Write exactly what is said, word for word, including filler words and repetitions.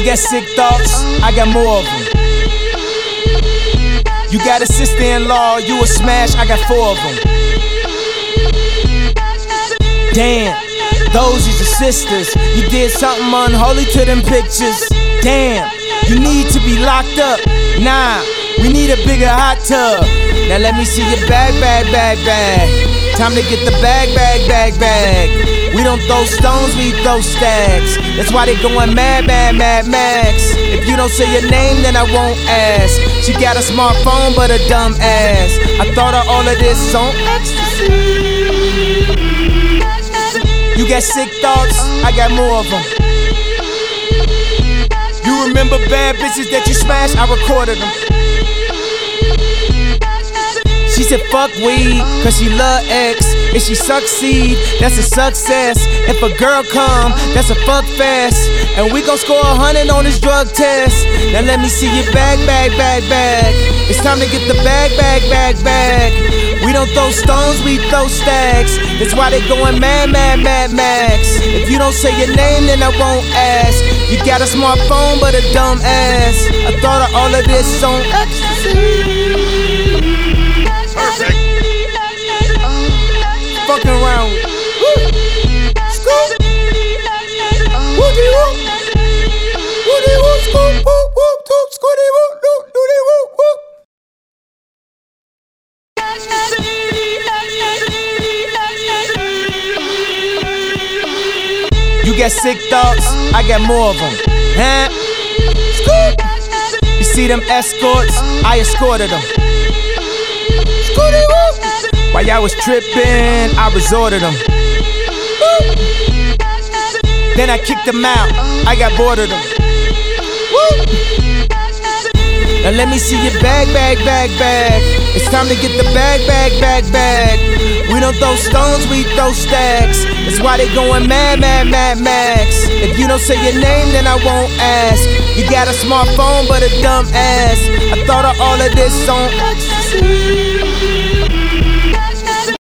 You got sick thoughts, I got more of them. You got a sister-in-law, you a smash, I got four of them. Damn, those is your sisters. You did something unholy to them pictures. Damn, you need to be locked up. Nah, we need a bigger hot tub. Now let me see your bag, bag, bag, bag. Time to get the bag, bag, bag, bag. We don't throw stones, we throw stacks. That's why they going mad, mad, mad, max. If you don't say your name, then I won't ask. She got a smartphone, but a dumb ass. I thought of all of this on ecstasy. You got sick thoughts, I got more of them. You remember bad bitches that you smashed, I recorded them. She said fuck weed, cause she love X. If she succeed, that's a success. If a girl come, that's a fuck fest. And we gon' score a hundred on this drug test. Now let me see your bag, bag, bag, bag. It's time to get the bag, bag, bag, bag. We don't throw stones, we throw stacks. That's why they going mad, mad, mad, max. If you don't say your name, then I won't ask. You got a smartphone, but a dumb ass. I thought of all of this on ecstasy. Perfect. Fucking around with woo. Scoop. Woody woo. Woody woo. Scoop. Whoop. Whoop. Toop. Scooty woo. Doop. Doody woo. Whoop. You got sick thoughts, I got more of them. Huh? Scoop. You see them escorts, I escorted them. Scooty woo. While y'all was trippin', I resorted them. Woo. Then I kicked them out, I got bored of them. Woo. Now let me see your bag, bag, bag, bag. It's time to get the bag, bag, bag, bag. We don't throw stones, we throw stacks. That's why they going mad, mad, mad, max. If you don't say your name, then I won't ask. You got a smartphone, but a dumb ass. I thought of all of this on ecstasy.